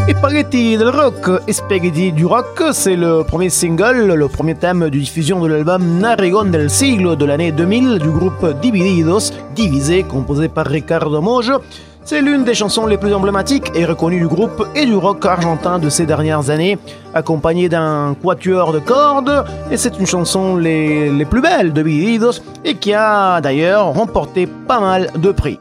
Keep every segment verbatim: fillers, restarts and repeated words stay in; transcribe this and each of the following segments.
Spaghetti del rock, Spaghetti du rock, c'est le premier single, le premier thème de diffusion de l'album Narigón del siglo de l'année deux mille du groupe Divididos, divisé, composé par Ricardo Mojo. C'est l'une des chansons les plus emblématiques et reconnues du groupe et du rock argentin de ces dernières années, accompagnée d'un quatuor de cordes, et c'est une chanson les, les plus belles de Divididos et qui a d'ailleurs remporté pas mal de prix.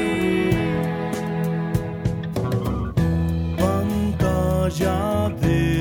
Ya de